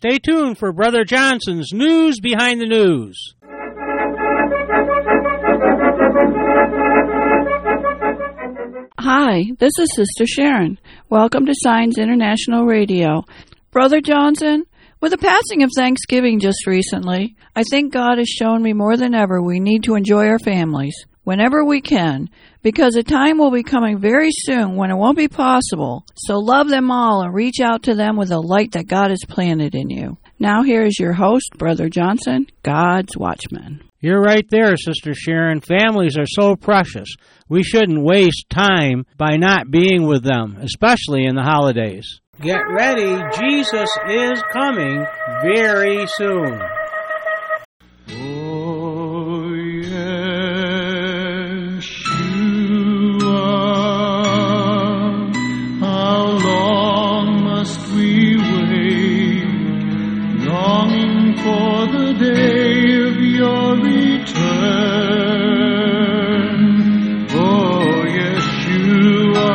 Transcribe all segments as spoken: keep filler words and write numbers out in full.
Stay tuned for Brother Johnson's News Behind the News. Hi, this is Sister Sharon. Welcome to Signs International Radio. Brother Johnson, with the passing of Thanksgiving just recently, I think God has shown me more than ever we need to enjoy our families whenever we can, because a time will be coming very soon when it won't be possible. So love them all and reach out to them with the light that God has planted in you. Now here is your host, Brother Johnson, God's Watchman. You're right there, Sister Sharon. Families are so precious. We shouldn't waste time by not being with them, especially in the holidays. Get ready, Jesus is coming very soon. Oh, Yeshua, how long must we wait, longing for the day of your return? Oh, Yeshua,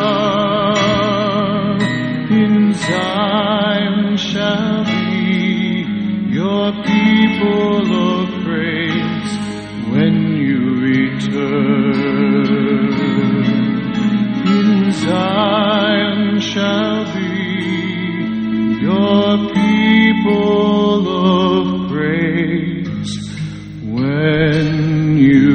in Zion shall be your people of praise when you return. In Zion shall be your people of praise when you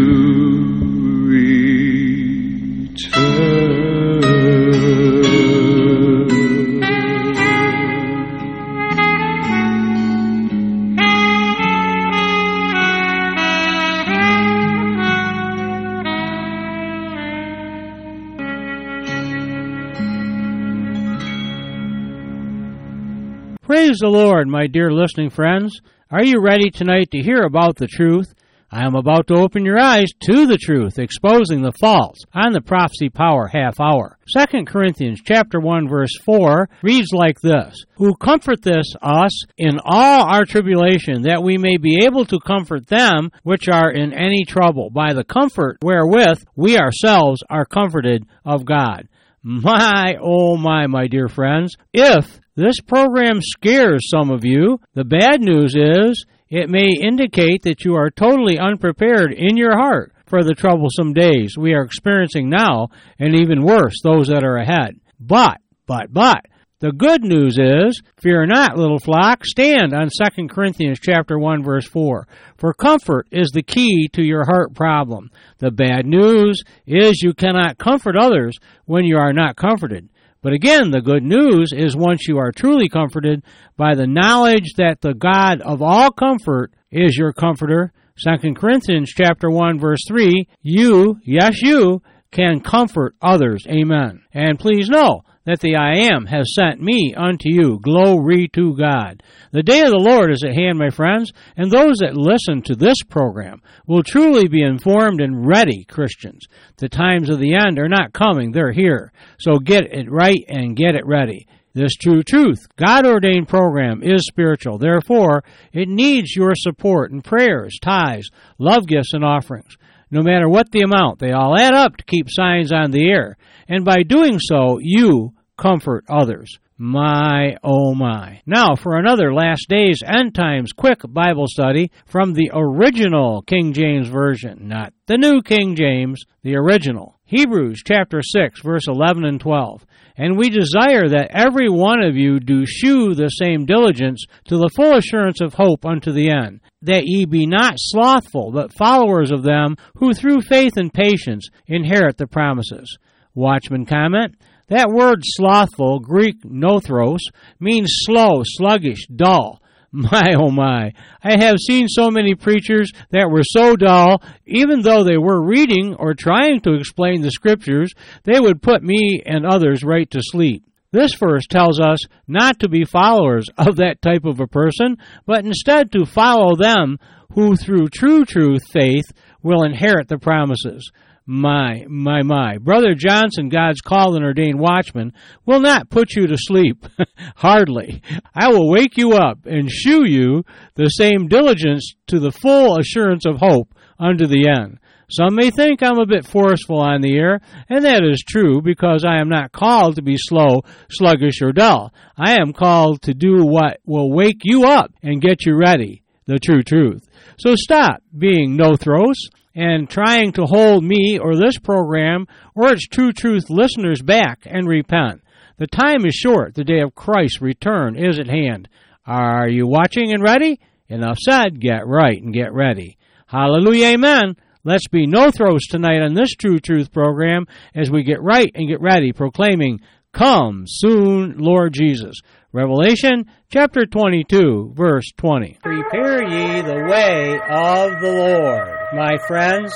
Praise the Lord, my dear listening friends. Are you ready tonight to hear about the truth? I am about to open your eyes to the truth, exposing the false on the Prophecy Power Half Hour. Second Corinthians chapter one, verse four reads like this: Who comforteth us in all our tribulation, that we may be able to comfort them which are in any trouble, by the comfort wherewith we ourselves are comforted of God. My, oh my, my dear friends, if this program scares some of you, the bad news is it may indicate that you are totally unprepared in your heart for the troublesome days we are experiencing now, and even worse, those that are ahead. But, but, but, the good news is, fear not, little flock, stand on Second Corinthians chapter one, verse four. For comfort is the key to your heart problem. The bad news is you cannot comfort others when you are not comforted. But again, the good news is once you are truly comforted by the knowledge that the God of all comfort is your comforter, Second Corinthians chapter one, verse three, you, yes you, can comfort others. Amen. And please know that the I Am has sent me unto you. Glory to God. The day of the Lord is at hand, my friends, and those that listen to this program will truly be informed and ready Christians. The times of the end are not coming, they're here. So get it right and get it ready. This true truth, God-ordained program is spiritual. Therefore, it needs your support in prayers, tithes, love gifts, and offerings. No matter what the amount, they all add up to keep Signs on the air. And by doing so, you comfort others. My, oh my. Now for another Last Days End Times quick Bible study from the original King James Version, not the New King James, the original. Hebrews chapter six, verse eleven and twelve. And we desire that every one of you do shew the same diligence to the full assurance of hope unto the end, that ye be not slothful, but followers of them who through faith and patience inherit the promises. Watchman comment, that word slothful, Greek nothros, means slow, sluggish, dull. My, oh my, I have seen so many preachers that were so dull, even though they were reading or trying to explain the Scriptures, they would put me and others right to sleep. This verse tells us not to be followers of that type of a person, but instead to follow them who through true truth, faith, will inherit the promises. My, my, my. Brother Johnson, God's called and ordained watchman, will not put you to sleep. Hardly. I will wake you up and shew you the same diligence to the full assurance of hope unto the end. Some may think I'm a bit forceful on the air, and that is true because I am not called to be slow, sluggish, or dull. I am called to do what will wake you up and get you ready, the true truth. So stop being no-throws and trying to hold me or this program or its true truth listeners back and repent. The time is short. The day of Christ's return is at hand. Are you watching and ready? Enough said. Get right and get ready. Hallelujah, amen. Let's be no-throws tonight on this True Truth program as we get right and get ready, proclaiming, "Come soon, Lord Jesus." Revelation chapter twenty-two, verse twenty. Prepare ye the way of the Lord, my friends.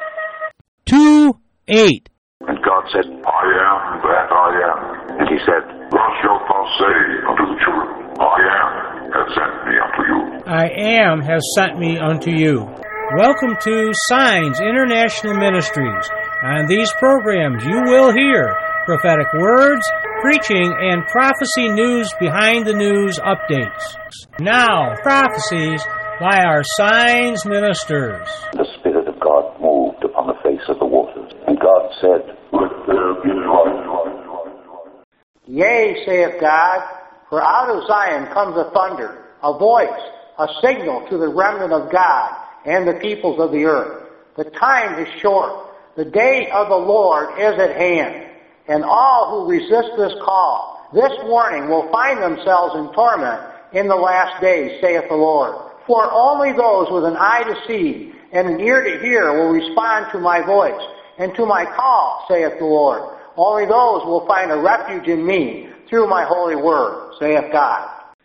two eight. And God said, I am that I am. And he said, Thus shalt thou say unto the children, I am has sent me unto you. I am has sent me unto you. Welcome to Signs International Ministries. On these programs you will hear prophetic words, preaching, and prophecy news behind the news updates. Now, prophecies by our Signs ministers. The Spirit of God moved upon the face of the waters, and God said, Let there be light. Yea, saith God, for out of Zion comes a thunder, a voice, a signal to the remnant of God and the peoples of the earth. The time is short. The day of the Lord is at hand. And all who resist this call, this warning, will find themselves in torment in the last days, saith the Lord. For only those with an eye to see and an ear to hear will respond to my voice and to my call, saith the Lord. Only those will find a refuge in me through my holy word, saith God.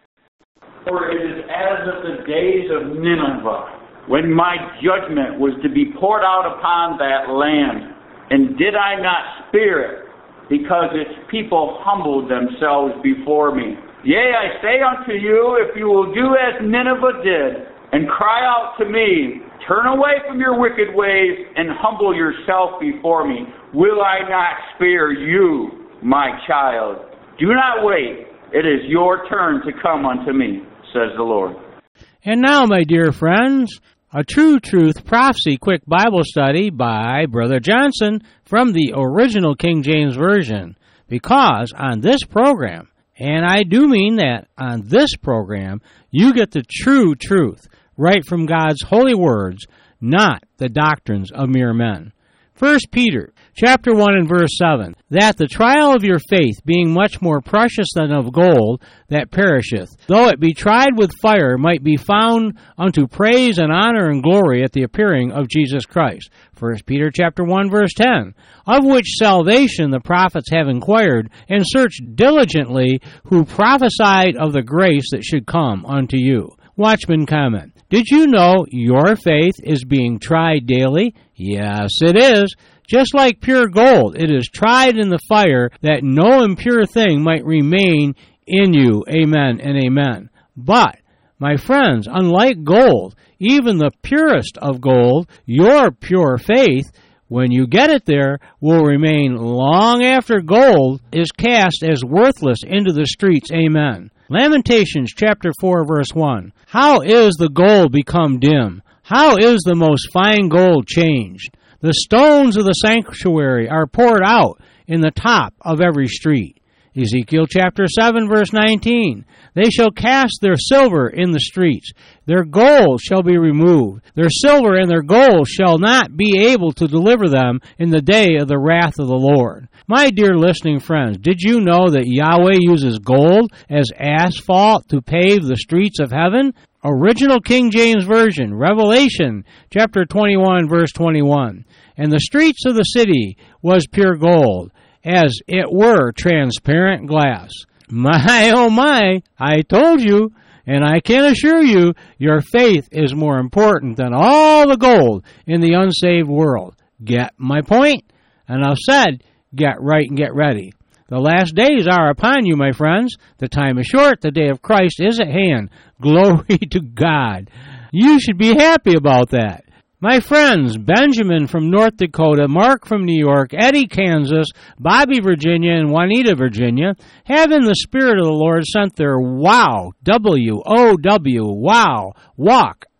For it is as of the days of Nineveh, when my judgment was to be poured out upon that land. And did I not spare it, because its people humbled themselves before me? Yea, I say unto you, if you will do as Nineveh did, and cry out to me, turn away from your wicked ways, and humble yourself before me, will I not spare you, my child? Do not wait. It is your turn to come unto me, says the Lord. And now, my dear friends, a True Truth Prophecy Quick Bible Study by Brother Johnson from the original King James Version. Because on this program, and I do mean that, on this program, you get the true truth right from God's holy words, not the doctrines of mere men. First Peter chapter one and verse seven, that the trial of your faith, being much more precious than of gold that perisheth, though it be tried with fire, might be found unto praise and honor and glory at the appearing of Jesus Christ. First Peter chapter one verse ten, of which salvation the prophets have inquired and searched diligently, who prophesied of the grace that should come unto you. Watchman comment, did you know your faith is being tried daily? Yes, it is. Just like pure gold, it is tried in the fire that no impure thing might remain in you. Amen and amen. But, my friends, unlike gold, even the purest of gold, your pure faith, when you get it there, will remain long after gold is cast as worthless into the streets. Amen. Lamentations chapter four verse one. How is the gold become dim? How is the most fine gold changed? The stones of the sanctuary are poured out in the top of every street. Ezekiel chapter seven verse nineteen. They shall cast their silver in the streets. Their gold shall be removed. Their silver and their gold shall not be able to deliver them in the day of the wrath of the Lord. My dear listening friends, did you know that Yahweh uses gold as asphalt to pave the streets of heaven? Original King James Version, Revelation chapter twenty-one verse twenty-one. And the streets of the city was pure gold, as it were transparent glass. My, oh my, I told you, and I can assure you, your faith is more important than all the gold in the unsaved world. Get my point? And I've said, get right and get ready. The last days are upon you, my friends. The time is short. The day of Christ is at hand. Glory to God. You should be happy about that. My friends, Benjamin from North Dakota, Mark from New York, Eddie, Kansas, Bobby, Virginia, and Juanita, Virginia, have in the Spirit of the Lord sent their WOW, W O W, WOW, walk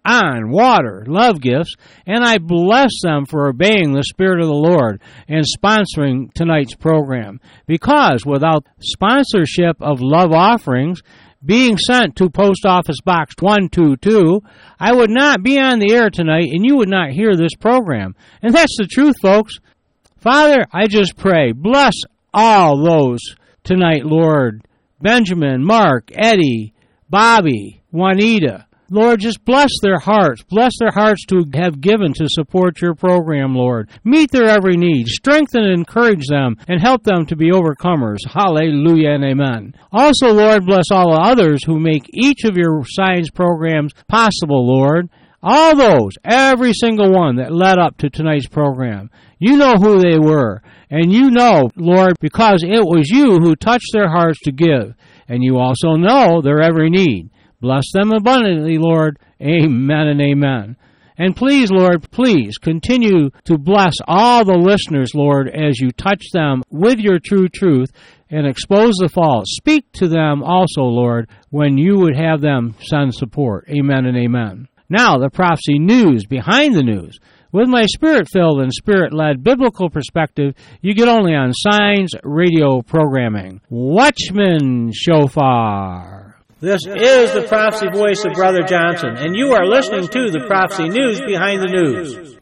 on water, love gifts, and I bless them for obeying the Spirit of the Lord and sponsoring tonight's program. Because without sponsorship of love offerings being sent to Post Office Box one two two, I would not be on the air tonight and you would not hear this program. And that's the truth, folks. Father, I just pray, bless all those tonight, Lord. Benjamin, Mark, Eddie, Bobby, Juanita. Lord, just bless their hearts. Bless their hearts to have given to support your program, Lord. Meet their every need. Strengthen and encourage them and help them to be overcomers. Hallelujah and amen. Also, Lord, bless all the others who make each of your Signs programs possible, Lord. All those, every single one that led up to tonight's program. You know who they were. And you know, Lord, because it was you who touched their hearts to give. And you also know their every need. Bless them abundantly, Lord. Amen and amen. And please, Lord, please continue to bless all the listeners, Lord, as you touch them with your true truth and expose the false. Speak to them also, Lord, when you would have them send support. Amen and amen. Now, the prophecy news behind the news. With my spirit-filled and spirit-led biblical perspective, you get only on Signs Radio programming. Watchman Shofar. This is the prophecy voice of Brother Johnson, and you are listening to the prophecy news behind the news.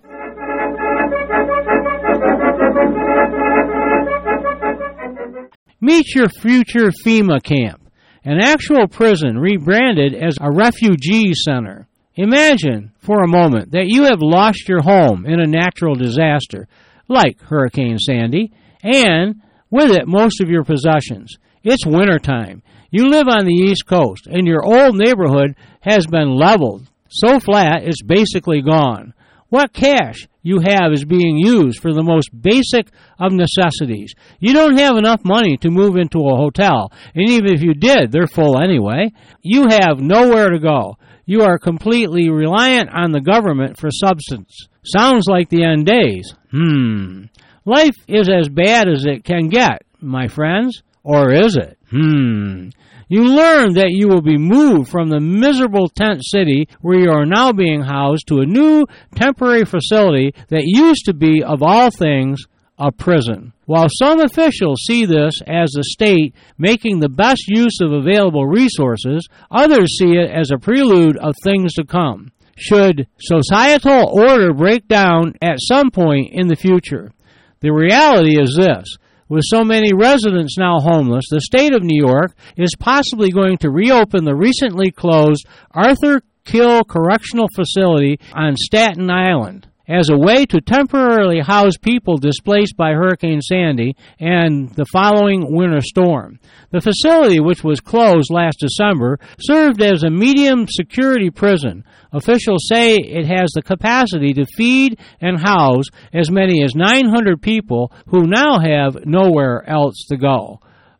Meet your future FEMA camp, an actual prison rebranded as a refugee center. Imagine for a moment that you have lost your home in a natural disaster, like Hurricane Sandy, and with it most of your possessions. It's wintertime. You live on the East Coast, and your old neighborhood has been leveled so flat it's basically gone. What cash you have is being used for the most basic of necessities. You don't have enough money to move into a hotel, and even if you did, they're full anyway. You have nowhere to go. You are completely reliant on the government for substance. Sounds like the end days. Hmm. Life is as bad as it can get, my friends. Or is it? Hmm. You learn that you will be moved from the miserable tent city where you are now being housed to a new temporary facility that used to be, of all things, a prison. While some officials see this as the state making the best use of available resources, others see it as a prelude of things to come. Should societal order break down at some point in the future? The reality is this. With so many residents now homeless, the state of New York is possibly going to reopen the recently closed Arthur Kill Correctional Facility on Staten Island as a way to temporarily house people displaced by Hurricane Sandy and the following winter storm. The facility, which was closed last December, served as a medium-security prison. Officials say it has the capacity to feed and house as many as nine hundred people who now have nowhere else to go.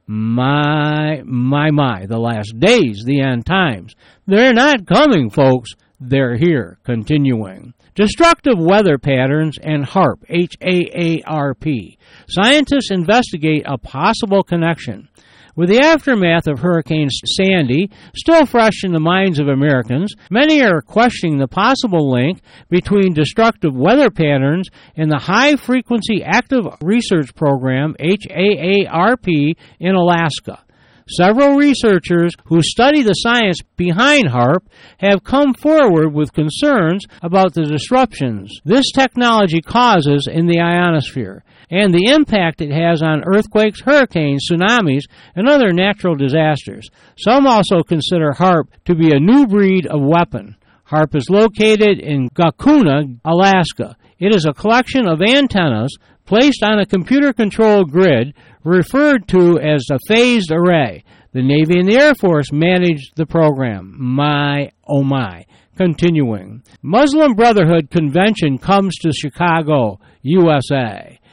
My, my, my, the last days, the end times. They're not coming, folks. They're here. Continuing. Destructive weather patterns and HAARP, H A A R P. Scientists investigate a possible connection. With the aftermath of Hurricane Sandy still fresh in the minds of Americans, many are questioning the possible link between destructive weather patterns and the High-Frequency Active Research Program, H A A R P, in Alaska. Several researchers who study the science behind HAARP have come forward with concerns about the disruptions this technology causes in the ionosphere and the impact it has on earthquakes, hurricanes, tsunamis, and other natural disasters. Some also consider HAARP to be a new breed of weapon. HAARP is located in Gakuna, Alaska. It is a collection of antennas placed on a computer-controlled grid referred to as a phased array. The Navy and the Air Force managed the program. My, oh my. Continuing. Muslim Brotherhood Convention comes to Chicago, U S A.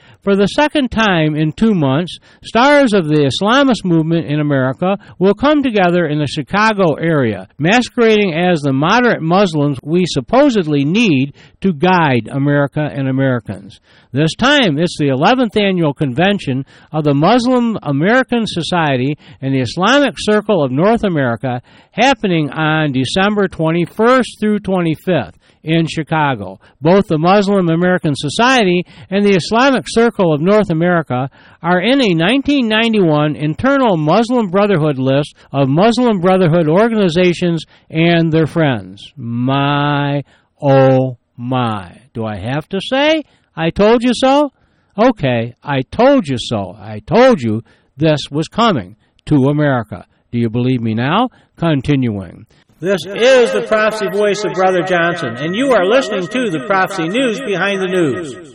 For the second time in two months, stars of the Islamist movement in America will come together in the Chicago area, masquerading as the moderate Muslims we supposedly need to guide America and Americans. This time, it's the eleventh annual convention of the Muslim American Society and the Islamic Circle of North America, happening on December twenty-first through twenty-fifth. In Chicago. Both the Muslim American Society and the Islamic Circle of North America are in a nineteen ninety-one internal Muslim Brotherhood list of Muslim Brotherhood organizations and their friends. My, oh my. Do I have to say, I told you so? Okay, I told you so. I told you this was coming to America. Do you believe me now? Continuing. This is the prophecy voice of Brother Johnson, and you are listening to the Prophecy News Behind the News.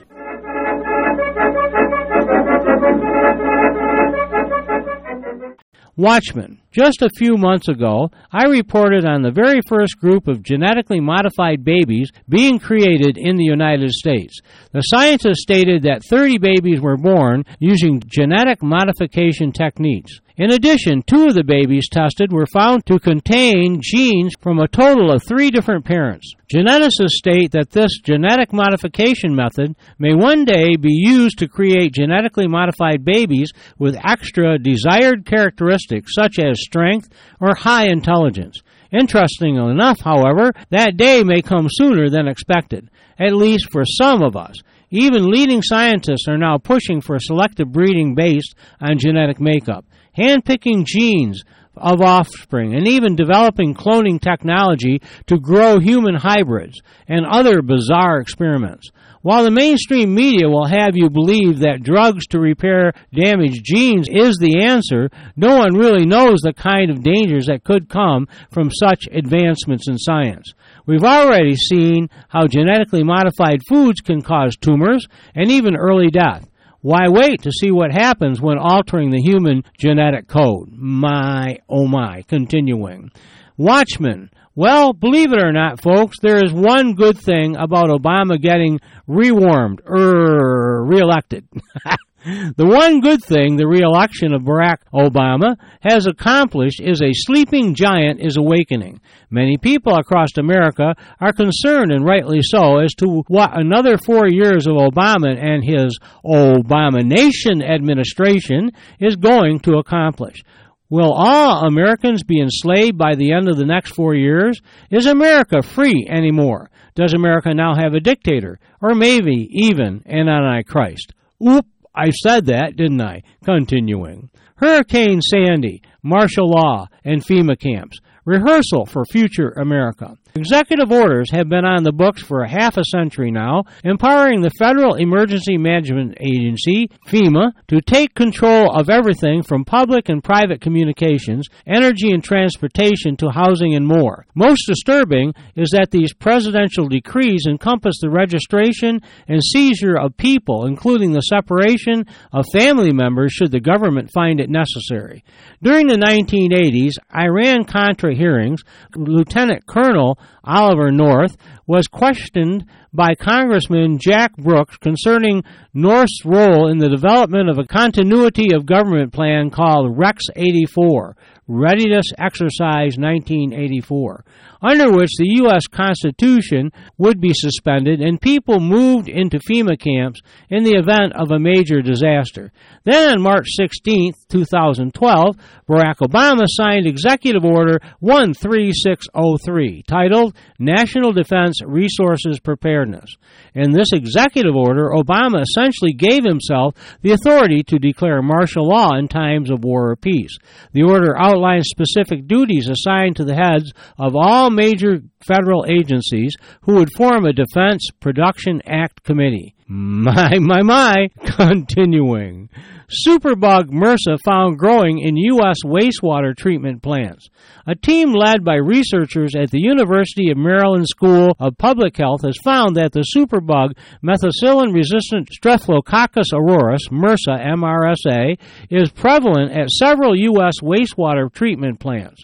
Watchmen. Just a few months ago, I reported on the very first group of genetically modified babies being created in the United States. The scientists stated that thirty babies were born using genetic modification techniques. In addition, two of the babies tested were found to contain genes from a total of three different parents. Geneticists state that this genetic modification method may one day be used to create genetically modified babies with extra desired characteristics such as strength or high intelligence. Interestingly enough, however, that day may come sooner than expected, at least for some of us. Even leading scientists are now pushing for selective breeding based on genetic makeup, handpicking genes of offspring, and even developing cloning technology to grow human hybrids and other bizarre experiments. While the mainstream media will have you believe that drugs to repair damaged genes is the answer, no one really knows the kind of dangers that could come from such advancements in science. We've already seen how genetically modified foods can cause tumors and even early death. Why wait to see what happens when altering the human genetic code? My, oh my. Continuing. Watchmen. Well, believe it or not, folks, there is one good thing about Obama getting rewarmed, er, reelected. The one good thing the reelection of Barack Obama has accomplished is a sleeping giant is awakening. Many people across America are concerned, and rightly so, as to what another four years of Obama and his Obamanation administration is going to accomplish. Will all Americans be enslaved by the end of the next four years? Is America free anymore? Does America now have a dictator, or maybe even an Antichrist? Oop, I said that, didn't I? Continuing. Hurricane Sandy, martial law, and FEMA camps. Rehearsal for future America. Executive orders have been on the books for a half a century now, empowering the Federal Emergency Management Agency, FEMA, to take control of everything from public and private communications, energy and transportation to housing and more. Most disturbing is that these presidential decrees encompass the registration and seizure of people, including the separation of family members should the government find it necessary. During the nineteen eighties, Iran-Contra hearings, Lieutenant Colonel Oliver North was questioned by Congressman Jack Brooks concerning North's role in the development of a continuity of government plan called Rex eighty-four, Readiness Exercise nineteen eighty-four, under which the U S Constitution would be suspended and people moved into FEMA camps in the event of a major disaster. Then on March sixteenth, two thousand twelve, Barack Obama signed Executive Order one three six oh three, titled National Defense Resources Preparedness. In this executive order, Obama essentially gave himself the authority to declare martial law in times of war or peace. The order outlines specific duties assigned to the heads of all major federal agencies who would form a Defense Production Act Committee. My, my, my. Continuing. Superbug MRSA found growing in U S wastewater treatment plants. A team led by researchers at the University of Maryland School of Public Health has found that the superbug methicillin-resistant Staphylococcus aureus, MRSA, M R S A, is prevalent at several U S wastewater treatment plants.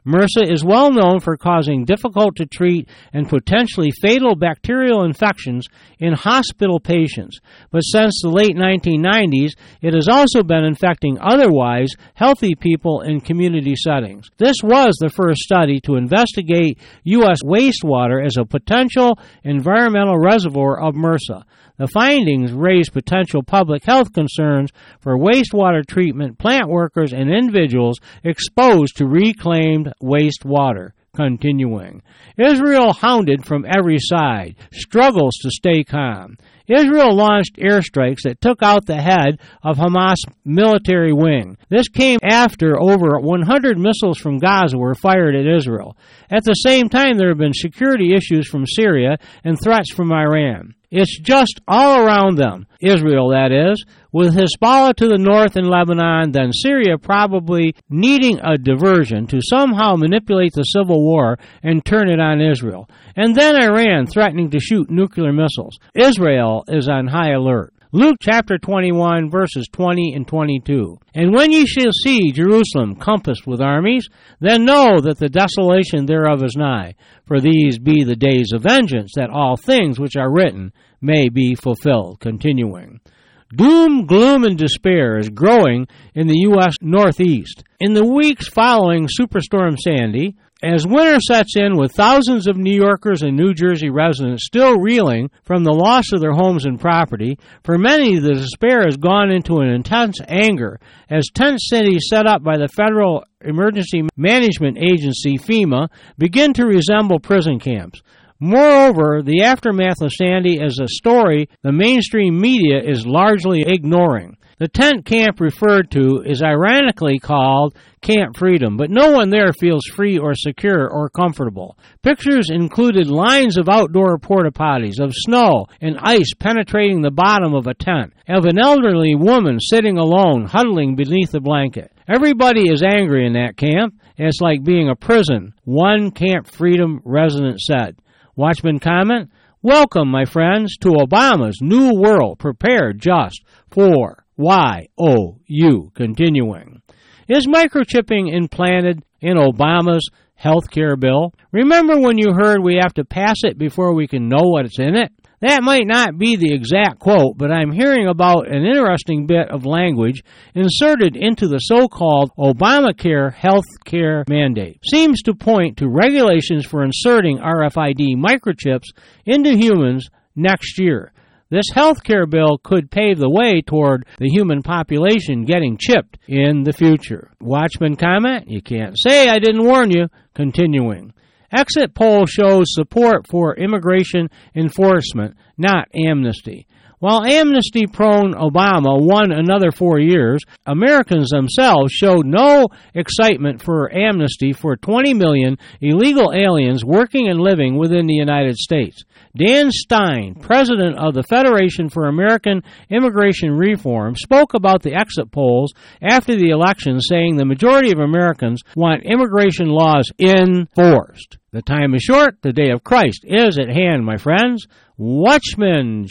MRSA is well known for causing difficult-to-treat and potentially fatal bacterial infections in hospital patients, but since the late nineteen nineties, it has also been infecting otherwise healthy people in community settings. This was the first study to investigate U S wastewater as a potential environmental reservoir of MRSA. The findings raised potential public health concerns for wastewater treatment plant workers and individuals exposed to reclaimed wastewater. Continuing. Israel, hounded from every side, struggles to stay calm. Israel launched airstrikes that took out the head of Hamas military wing. This came after over one hundred missiles from Gaza were fired at Israel. At the same time, there have been security issues from Syria and threats from Iran. It's just all around them, Israel that is, with Hezbollah to the north in Lebanon, then Syria probably needing a diversion to somehow manipulate the civil war and turn it on Israel, and then Iran threatening to shoot nuclear missiles. Israel is on high alert. Luke chapter twenty-one, verses twenty and twenty-two. And when ye shall see Jerusalem compassed with armies, then know that the desolation thereof is nigh. For these be the days of vengeance, that all things which are written may be fulfilled. Continuing. Doom, gloom, and despair is growing in the U S Northeast. In the weeks following Superstorm Sandy, as winter sets in with thousands of New Yorkers and New Jersey residents still reeling from the loss of their homes and property, for many the despair has gone into an intense anger as tent cities set up by the Federal Emergency Management Agency, FEMA, begin to resemble prison camps. Moreover, the aftermath of Sandy is a story the mainstream media is largely ignoring. The tent camp referred to is ironically called Camp Freedom, but no one there feels free or secure or comfortable. Pictures included lines of outdoor porta-potties, of snow and ice penetrating the bottom of a tent, of an elderly woman sitting alone, huddling beneath a blanket. Everybody is angry in that camp. It's like being a prison, one Camp Freedom resident said. Watchman comment, welcome, my friends, to Obama's new world prepared just for Y O U. Continuing. Is microchipping implanted in Obama's health care bill? Remember when you heard we have to pass it before we can know what's in it? That might not be the exact quote, but I'm hearing about an interesting bit of language inserted into the so-called Obamacare health care mandate. Seems to point to regulations for inserting R F I D microchips into humans next year. This health care bill could pave the way toward the human population getting chipped in the future. Watchman comment, you can't say I didn't warn you. Continuing. Exit poll shows support for immigration enforcement, not amnesty. While amnesty-prone Obama won another four years, Americans themselves showed no excitement for amnesty for twenty million illegal aliens working and living within the United States. Dan Stein, president of the Federation for American Immigration Reform, spoke about the exit polls after the election, saying the majority of Americans want immigration laws enforced. The time is short. The day of Christ is at hand, my friends. Watchman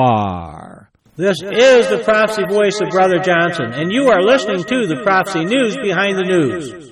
Shofar. This is the prophecy voice of Brother Johnson, and you are listening to the Prophecy News Behind the News.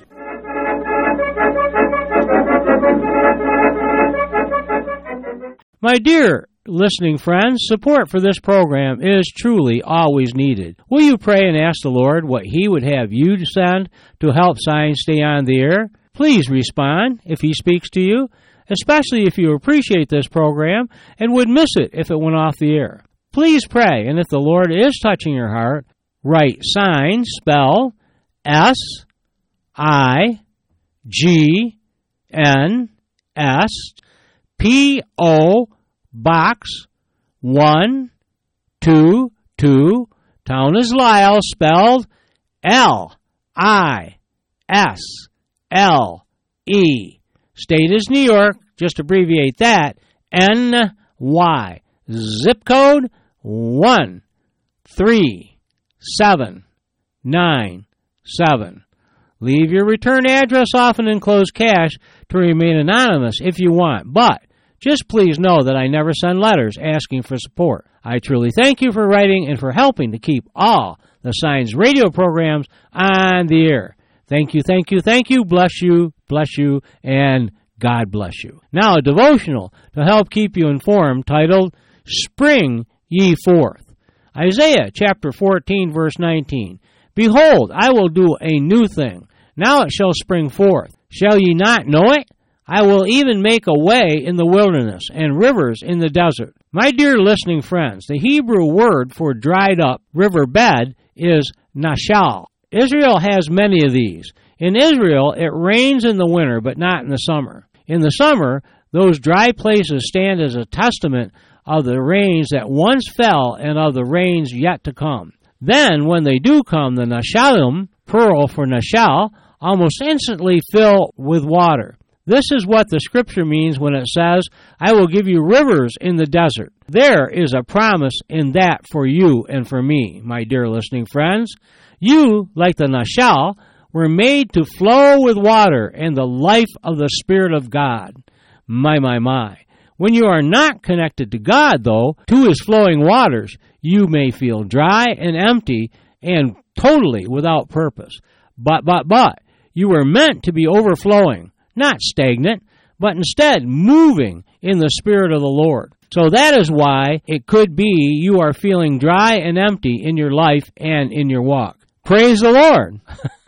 My dear listening friends, support for this program is truly always needed. Will you pray and ask the Lord what He would have you to send to help Signs stay on the air? Please respond if He speaks to you, especially if you appreciate this program and would miss it if it went off the air. Please pray, and if the Lord is touching your heart, write Signs, spell S I G N S, P O Box one two two, town is Lisle, spelled L I S L E. State is New York, just abbreviate that, N Y. Zip code one three seven nine seven. Leave your return address off and enclosed cash to remain anonymous if you want, but just please know that I never send letters asking for support. I truly thank you for writing and for helping to keep all the Signs radio programs on the air. Thank you, thank you, thank you. Bless you, bless you, and God bless you. Now, a devotional to help keep you informed titled, Spring Ye Forth. Isaiah chapter fourteen, verse nineteen. Behold, I will do a new thing. Now it shall spring forth. Shall ye not know it? I will even make a way in the wilderness and rivers in the desert. My dear listening friends, the Hebrew word for dried up riverbed is nashal. Israel has many of these. In Israel, it rains in the winter, but not in the summer. In the summer, those dry places stand as a testament of the rains that once fell and of the rains yet to come. Then, when they do come, the nashalim, plural for nashal, almost instantly fill with water. This is what the Scripture means when it says, I will give you rivers in the desert. There is a promise in that for you and for me, my dear listening friends. You, like the nashal, were made to flow with water and the life of the Spirit of God. My, my, my. When you are not connected to God, though, to His flowing waters, you may feel dry and empty and totally without purpose. But, but, but, you were meant to be overflowing, not stagnant, but instead moving in the Spirit of the Lord. So that is why it could be you are feeling dry and empty in your life and in your walk. Praise the Lord.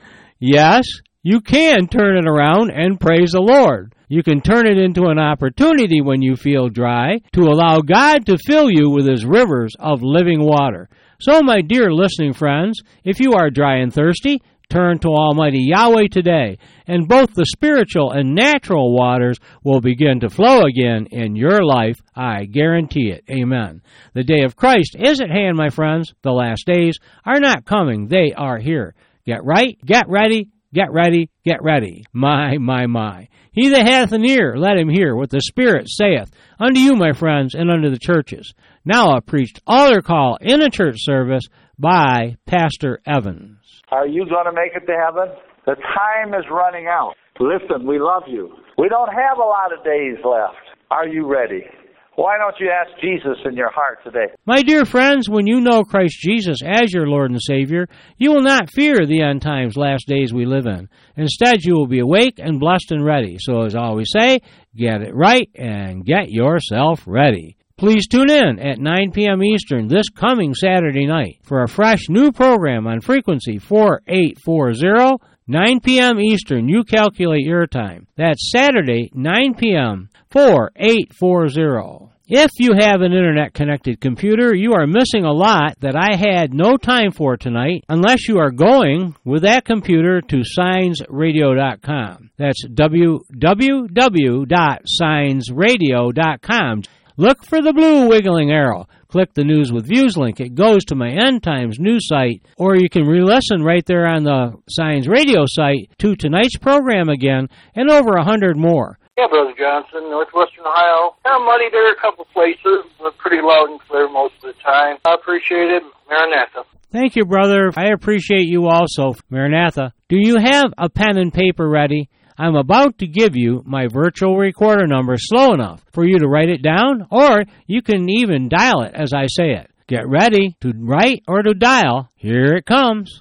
Yes, you can turn it around and praise the Lord. You can turn it into an opportunity when you feel dry to allow God to fill you with His rivers of living water. So, my dear listening friends, if you are dry and thirsty, turn to Almighty Yahweh today, and both the spiritual and natural waters will begin to flow again in your life. I guarantee it. Amen. The day of Christ is at hand, my friends. The last days are not coming. They are here. Get right, get ready, get ready, get ready. My, my, my. He that hath an ear, let him hear what the Spirit saith unto you, my friends, and unto the churches. Now a preached altar call in a church service by Pastor Evans. Are you going to make it to heaven? The time is running out. Listen, we love you. We don't have a lot of days left. Are you ready? Why don't you ask Jesus in your heart today? My dear friends, when you know Christ Jesus as your Lord and Savior, you will not fear the end times, last days we live in. Instead, you will be awake and blessed and ready. So as I always say, get it right and get yourself ready. Please tune in at nine p.m. Eastern this coming Saturday night for a fresh new program on frequency four eight four zero, nine p.m. Eastern. You calculate your time. That's Saturday, nine p.m., four eight four zero. If you have an internet-connected computer, you are missing a lot that I had no time for tonight unless you are going with that computer to signs radio dot com. That's w w w dot signs radio dot com. Look for the blue wiggling arrow. Click the News with Views link. It goes to my End Times news site, or you can re-listen right there on the Signs Radio site to tonight's program again and over a hundred more. Yeah, Brother Johnson, Northwestern Ohio. Kind of muddy there a couple places, but pretty loud and clear most of the time. I appreciate it. Maranatha. Thank you, brother. I appreciate you also. Maranatha. Do you have a pen and paper ready? I'm about to give you my virtual recorder number slow enough for you to write it down, or you can even dial it as I say it. Get ready to write or to dial. Here it comes.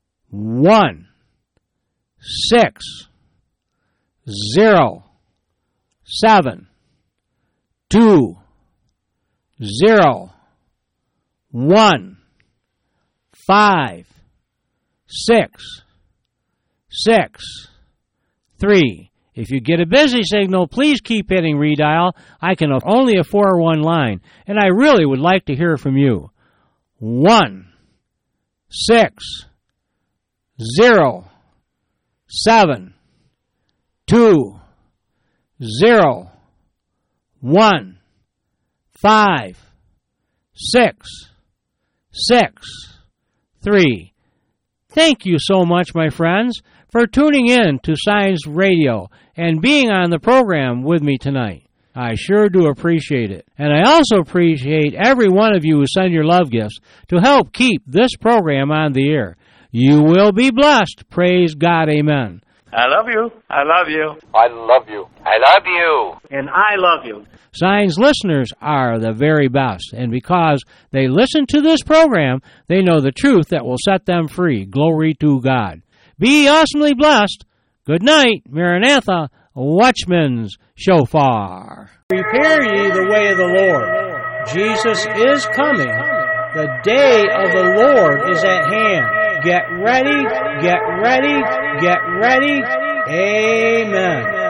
One, six, zero, seven, two, zero, one, five, six, six, three. If you get a busy signal, please keep hitting redial. I can only afford one line, and I really would like to hear from you. One, six, zero, seven, two, zero, one, five, six, six, three. Thank you so much, my friends, for tuning in to Signs Radio and being on the program with me tonight. I sure do appreciate it. And I also appreciate every one of you who send your love gifts to help keep this program on the air. You will be blessed. Praise God. Amen. I love you. I love you. I love you. I love you. And I love you. Signs listeners are the very best, and because they listen to this program, they know the truth that will set them free. Glory to God. Be awesomely blessed. Good night, Maranatha, Watchman's Shofar. Prepare ye the way of the Lord. Jesus is coming. The day of the Lord is at hand. Get ready, get ready, get ready. Amen.